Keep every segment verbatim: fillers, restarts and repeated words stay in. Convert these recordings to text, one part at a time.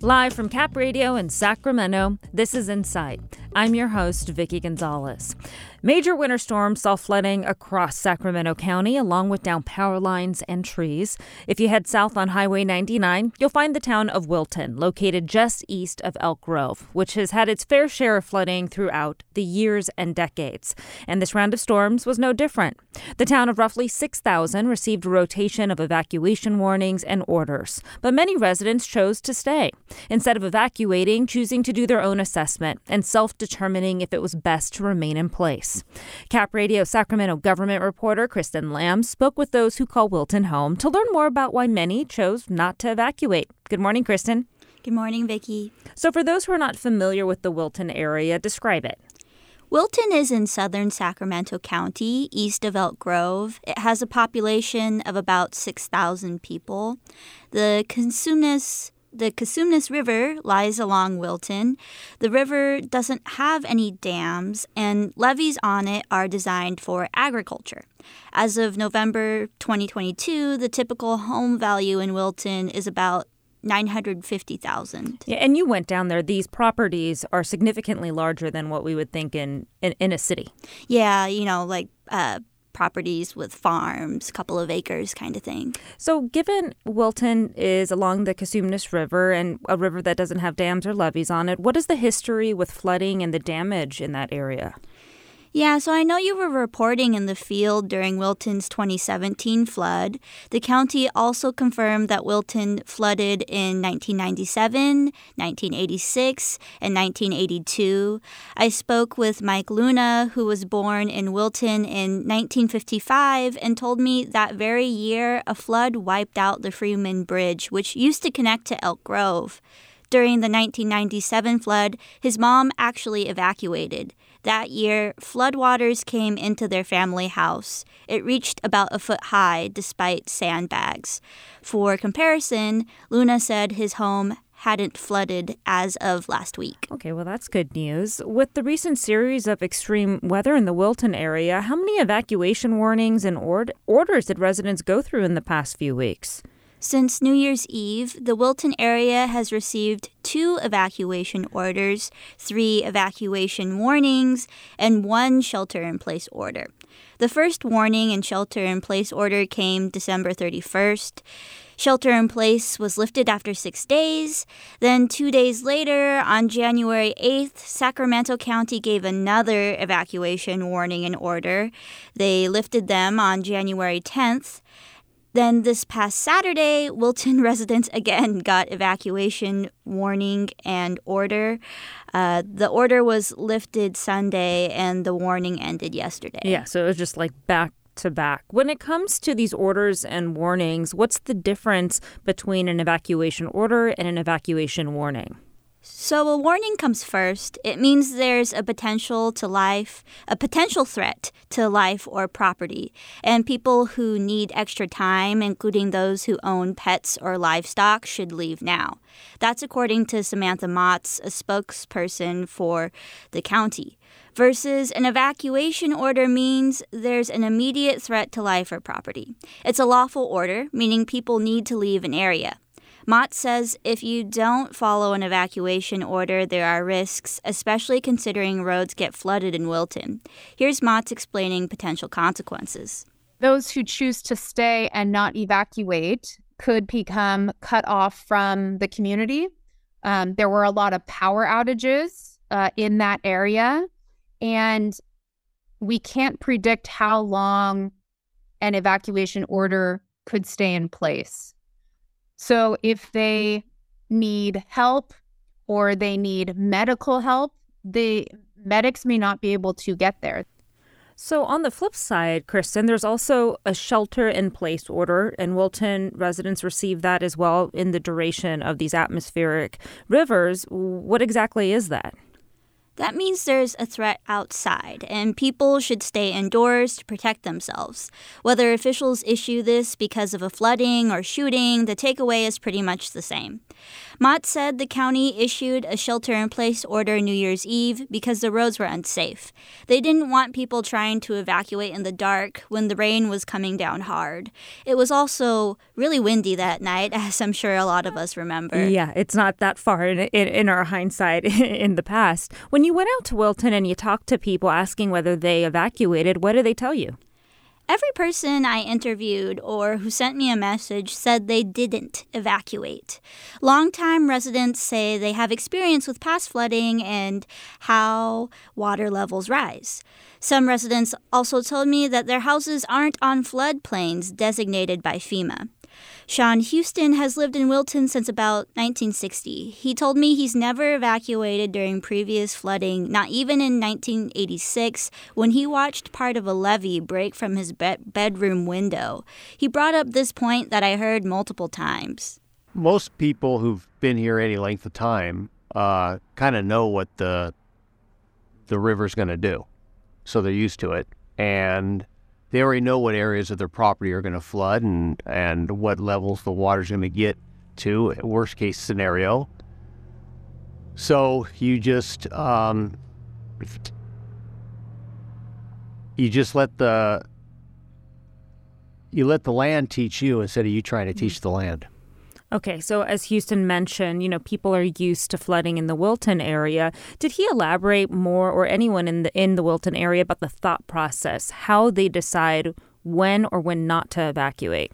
Live from Cap Radio in Sacramento, this is Insight. I'm your host, Vicki Gonzalez. Major winter storms saw flooding across Sacramento County, along with down power lines and trees. If you head south on Highway ninety-nine, you'll find the town of Wilton, located just east of Elk Grove, which has had its fair share of flooding throughout the years and decades. And this round of storms was no different. The town of roughly six thousand received a rotation of evacuation warnings and orders, but many residents chose to stay. Instead of evacuating, choosing to do their own assessment and self-determining if it was best to remain in place. Cap Radio Sacramento government reporter Kristen Lamb spoke with those who call Wilton home to learn more about why many chose not to evacuate. Good morning, Kristen. Good morning, Vicki. So for those who are not familiar with the Wilton area, describe it. Wilton is in southern Sacramento County, east of Elk Grove. It has a population of about six thousand people. The Cosumnes The Cosumnes River lies along Wilton. The river doesn't have any dams, and levees on it are designed for agriculture. As of November twenty twenty-two, the typical home value in Wilton is about nine hundred fifty thousand dollars. Yeah, and you went down there. These properties are significantly larger than what we would think in, in, in a city. Yeah, you know, like uh, properties with farms, couple of acres kind of thing. So given Wilton is along the Cosumnes River and a river that doesn't have dams or levees on it, what is the history with flooding and the damage in that area? Yeah, so I know you were reporting in the field during Wilton's twenty seventeen flood. The county also confirmed that Wilton flooded in nineteen ninety-seven, nineteen eighty-six, and nineteen eighty-two. I spoke with Mike Luna, who was born in Wilton in nineteen fifty-five, and told me that very year a flood wiped out the Freeman Bridge, which used to connect to Elk Grove. During the nineteen ninety-seven flood, his mom actually evacuated. That year, floodwaters came into their family house. It reached about a foot high despite sandbags. For comparison, Luna said his home hadn't flooded as of last week. Okay, well, that's good news. With the recent series of extreme weather in the Wilton area, how many evacuation warnings and ord- orders did residents go through in the past few weeks? Since New Year's Eve, the Wilton area has received two evacuation orders, three evacuation warnings, and one shelter-in-place order. The first warning and shelter-in-place order came December thirty-first. Shelter-in-place was lifted after six days. Then two days later, on January eighth, Sacramento County gave another evacuation warning and order. They lifted them on January tenth. Then this past Saturday, Wilton residents again got evacuation warning and order. Uh, the order was lifted Sunday and the warning ended yesterday. Yeah, so it was just like back to back. When it comes to these orders and warnings, what's the difference between an evacuation order and an evacuation warning? So a warning comes first. It means there's a potential to life, a potential threat to life or property. And people who need extra time, including those who own pets or livestock, should leave now. That's according to Samantha Motz, a spokesperson for the county. Versus an evacuation order means there's an immediate threat to life or property. It's a lawful order, meaning people need to leave an area. Mott says if you don't follow an evacuation order, there are risks, especially considering roads get flooded in Wilton. Here's Mott explaining potential consequences. Those who choose to stay and not evacuate could become cut off from the community. Um, there were a lot of power outages uh, in that area, and we can't predict how long an evacuation order could stay in place. So if they need help or they need medical help, the medics may not be able to get there. So on the flip side, Kristen, there's also a shelter-in-place order, and Wilton residents receive that as well in the duration of these atmospheric rivers. What exactly is that? That means there's a threat outside, and people should stay indoors to protect themselves. Whether officials issue this because of a flooding or shooting, the takeaway is pretty much the same. Mott said the county issued a shelter-in-place order New Year's Eve because the roads were unsafe. They didn't want people trying to evacuate in the dark when the rain was coming down hard. It was also really windy that night, as I'm sure a lot of us remember. Yeah, it's not that far in, in, in our hindsight in the past. When you went out to Wilton and you talked to people asking whether they evacuated, what did they tell you? Every person I interviewed or who sent me a message said they didn't evacuate. Longtime residents say they have experience with past flooding and how water levels rise. Some residents also told me that their houses aren't on floodplains designated by FEMA. Sean Houston has lived in Wilton since about nineteen sixty. He told me he's never evacuated during previous flooding, not even in nineteen eighty-six, when he watched part of a levee break from his be- bedroom window. He brought up this point that I heard multiple times. Most people who've been here any length of time uh, kind of know what the the river's going to do, so they're used to it. And they already know what areas of their property are going to flood and, and what levels the water's going to get to, worst case scenario. So you just um, you just let the you let the land teach you instead of you trying to teach the land. Okay, so as Houston mentioned, you know, people are used to flooding in the Wilton area. Did he elaborate more, or anyone in the in the Wilton area, about the thought process, how they decide when or when not to evacuate?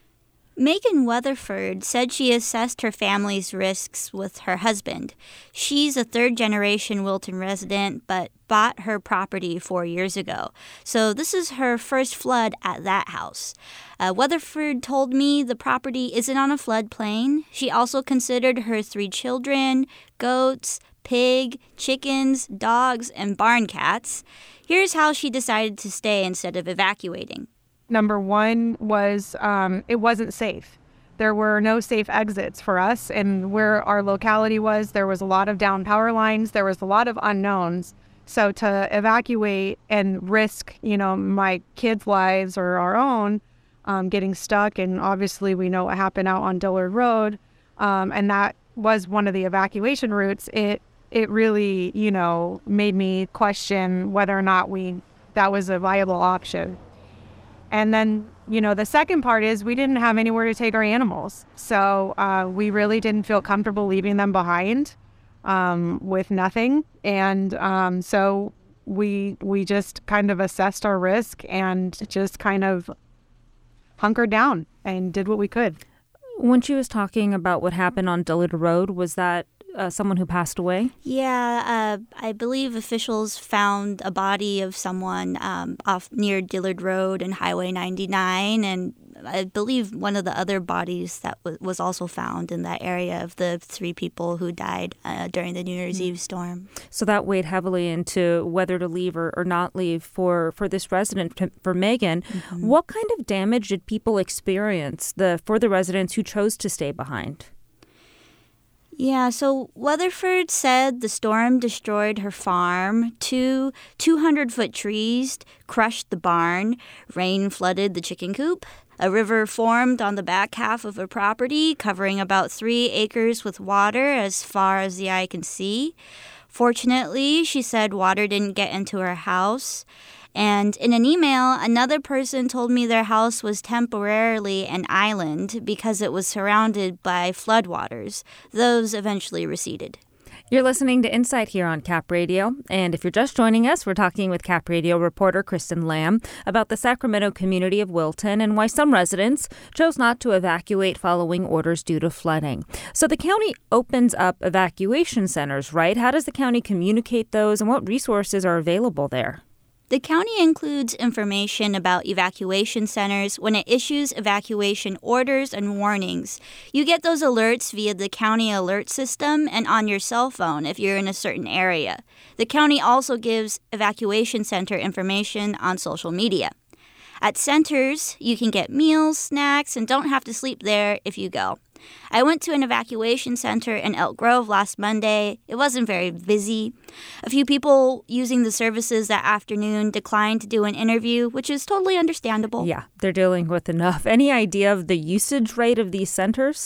Megan Weatherford said she assessed her family's risks with her husband. She's a third-generation Wilton resident, but bought her property four years ago. So this is her first flood at that house. Uh, Weatherford told me the property isn't on a floodplain. She also considered her three children, goats, pig, chickens, dogs, and barn cats. Here's how she decided to stay instead of evacuating. Number one was um, it wasn't safe. There were no safe exits for us, and where our locality was, there was a lot of down power lines. There was a lot of unknowns. So to evacuate and risk, you know, my kids' lives or our own um, getting stuck, and obviously we know what happened out on Dillard Road, um, and that was one of the evacuation routes. It it really, you know, made me question whether or not we that was a viable option. And then, you know, the second part is we didn't have anywhere to take our animals. So uh, we really didn't feel comfortable leaving them behind um, with nothing. And um, so we we just kind of assessed our risk and just kind of hunkered down and did what we could. When she was talking about what happened on Dillard Road, was that Uh, someone who passed away? Yeah, uh, I believe officials found a body of someone um, off near Dillard Road and Highway ninety-nine, and I believe one of the other bodies that w- was also found in that area of the three people who died uh, during the New Year's mm-hmm. Eve storm. So that weighed heavily into whether to leave or, or not leave for, for this resident, for Megan. Mm-hmm. What kind of damage did people experience the for the residents who chose to stay behind? Yeah, so Weatherford said the storm destroyed her farm. Two two hundred-foot trees crushed the barn. Rain flooded the chicken coop. A river formed on the back half of her property, covering about three acres with water as far as the eye can see. Fortunately, she said water didn't get into her house. And in an email, another person told me their house was temporarily an island because it was surrounded by floodwaters. Those eventually receded. You're listening to Insight here on Cap Radio. And if you're just joining us, we're talking with Cap Radio reporter Kristen Lamb about the Sacramento community of Wilton and why some residents chose not to evacuate following orders due to flooding. So the county opens up evacuation centers, right? How does the county communicate those, and what resources are available there? The county includes information about evacuation centers when it issues evacuation orders and warnings. You get those alerts via the county alert system and on your cell phone if you're in a certain area. The county also gives evacuation center information on social media. At centers, you can get meals, snacks, and don't have to sleep there if you go. I went to an evacuation center in Elk Grove last Monday. It wasn't very busy. A few people using the services that afternoon declined to do an interview, which is totally understandable. Yeah, they're dealing with enough. Any idea of the usage rate of these centers?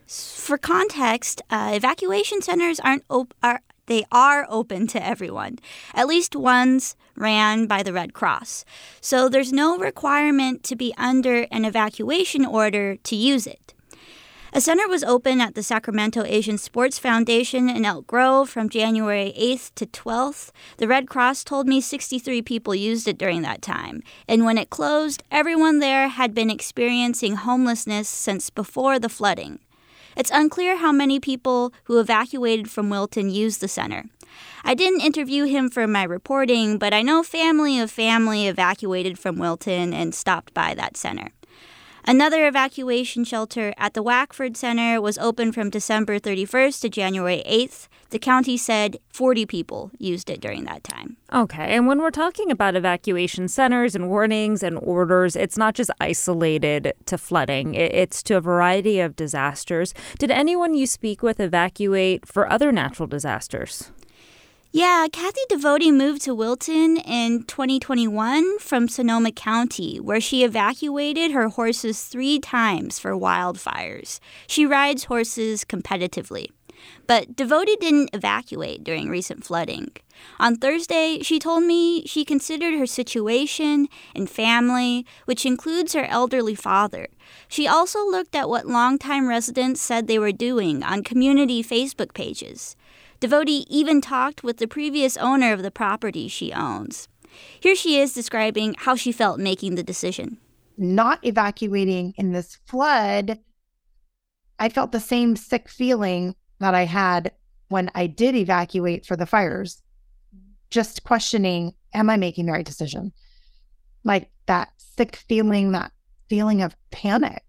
For context, uh, evacuation centers aren't op- are they are open to everyone. At least one's ran by the Red Cross. So there's no requirement to be under an evacuation order to use it. A center was open at the Sacramento Asian Sports Foundation in Elk Grove from January eighth to twelfth. The Red Cross told me sixty-three people used it during that time. And when it closed, everyone there had been experiencing homelessness since before the flooding. It's unclear how many people who evacuated from Wilton used the center. I didn't interview him for my reporting, but I know family of family evacuated from Wilton and stopped by that center. Another evacuation shelter at the Wackford Center was open from December thirty-first to January eighth. The county said forty people used it during that time. Okay, and when we're talking about evacuation centers and warnings and orders, it's not just isolated to flooding. It's to a variety of disasters. Did anyone you speak with evacuate for other natural disasters? Yeah, Kathy Devotie moved to Wilton in twenty twenty-one from Sonoma County, where she evacuated her horses three times for wildfires. She rides horses competitively. But Devotie didn't evacuate during recent flooding. On Thursday, she told me she considered her situation and family, which includes her elderly father. She also looked at what longtime residents said they were doing on community Facebook pages. Devotie even talked with the previous owner of the property she owns. Here she is describing how she felt making the decision. Not evacuating in this flood, I felt the same sick feeling that I had when I did evacuate for the fires. Just questioning, am I making the right decision? Like that sick feeling, that feeling of panic.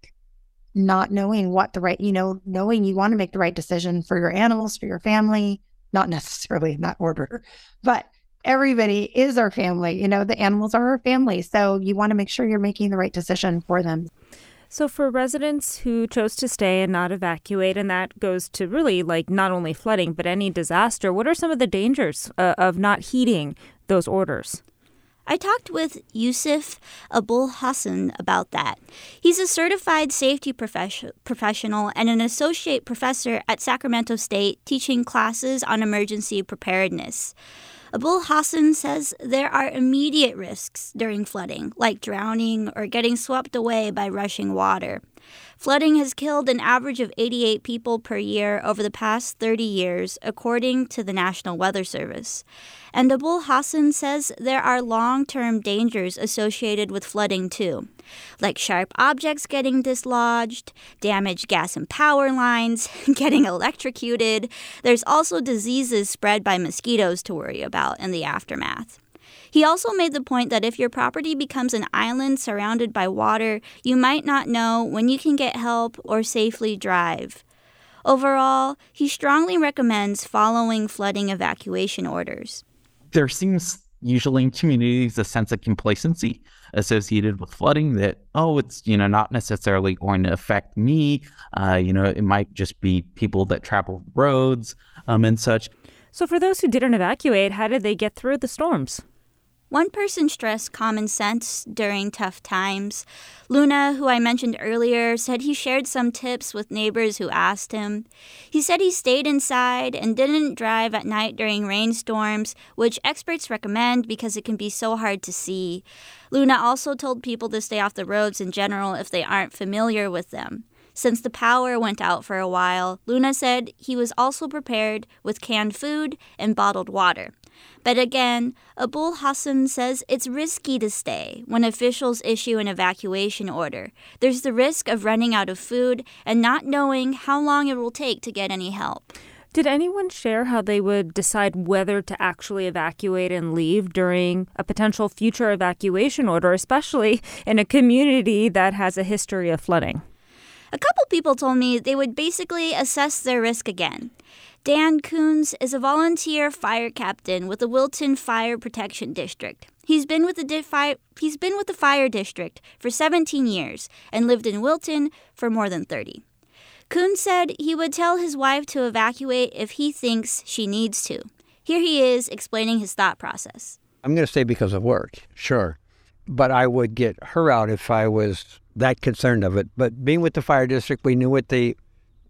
Not knowing what the right, you know, knowing you want to make the right decision for your animals, for your family, not necessarily in that order, but everybody is our family. You know, the animals are our family. So you want to make sure you're making the right decision for them. So for residents who chose to stay and not evacuate, and that goes to really like not only flooding, but any disaster, what are some of the dangers uh, of not heeding those orders? I talked with Yusuf Abul Hassan about that. He's a certified safety profes- professional and an associate professor at Sacramento State teaching classes on emergency preparedness. Abul Hassan says there are immediate risks during flooding, like drowning or getting swept away by rushing water. Flooding has killed an average of eighty-eight people per year over the past thirty years, according to the National Weather Service. And Abul Hassan says there are long-term dangers associated with flooding, too, like sharp objects getting dislodged, damaged gas and power lines, getting electrocuted. There's also diseases spread by mosquitoes to worry about in the aftermath. He also made the point that if your property becomes an island surrounded by water, you might not know when you can get help or safely drive. Overall, he strongly recommends following flooding evacuation orders. There seems usually in communities a sense of complacency associated with flooding that, oh, it's, you know, not necessarily going to affect me. Uh, you know, it might just be people that travel roads um, and such. So for those who didn't evacuate, how did they get through the storms? One person stressed common sense during tough times. Luna, who I mentioned earlier, said he shared some tips with neighbors who asked him. He said he stayed inside and didn't drive at night during rainstorms, which experts recommend because it can be so hard to see. Luna also told people to stay off the roads in general if they aren't familiar with them. Since the power went out for a while, Luna said he was also prepared with canned food and bottled water. But again, Abul Hassan says it's risky to stay when officials issue an evacuation order. There's the risk of running out of food and not knowing how long it will take to get any help. Did anyone share how they would decide whether to actually evacuate and leave during a potential future evacuation order, especially in a community that has a history of flooding? A couple people told me they would basically assess their risk again. Dan Coons is a volunteer fire captain with the Wilton Fire Protection District. He's been with the di- fi- he's been with the fire district for seventeen years and lived in Wilton for more than thirty. Coons said he would tell his wife to evacuate if he thinks she needs to. Here he is explaining his thought process. I'm going to say because of work, sure. But I would get her out if I was that concerned of it. But being with the fire district, we knew what the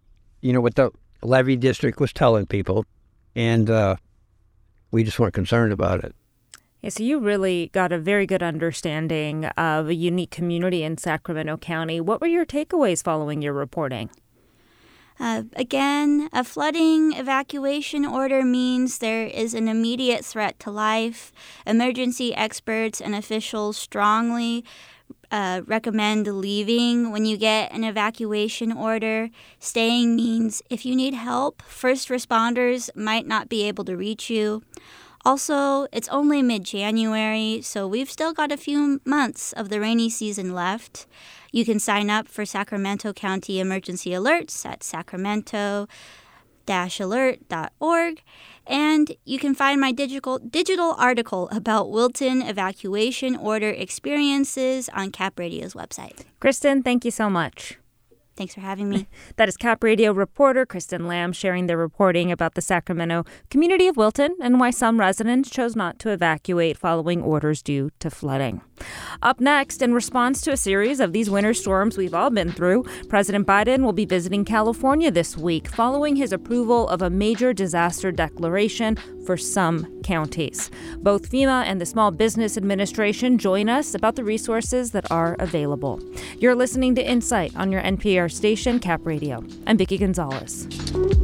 you know, what the levee district was telling people, and uh, we just weren't concerned about it. Yeah, so you really got a very good understanding of a unique community in Sacramento County. What were your takeaways following your reporting? Uh, again, a flooding evacuation order means there is an immediate threat to life. Emergency experts and officials strongly uh, recommend leaving when you get an evacuation order. Staying means if you need help, first responders might not be able to reach you. Also, it's only mid-January, so we've still got a few months of the rainy season left. You can sign up for Sacramento County Emergency Alerts at sacramento dash alert dot org, and you can find my digital digital article about Wilton evacuation order experiences on Cap Radio's website. Kristen, thank you so much. Thanks for having me. That is Cap Radio reporter Kristen Lamb sharing their reporting about the Sacramento community of Wilton and why some residents chose not to evacuate following orders due to flooding. Up next, in response to a series of these winter storms we've all been through, President Biden will be visiting California this week following his approval of a major disaster declaration for some counties. Both FEMA and the Small Business Administration join us about the resources that are available. You're listening to Insight on your N P R station, Cap Radio. I'm Vicki Gonzalez.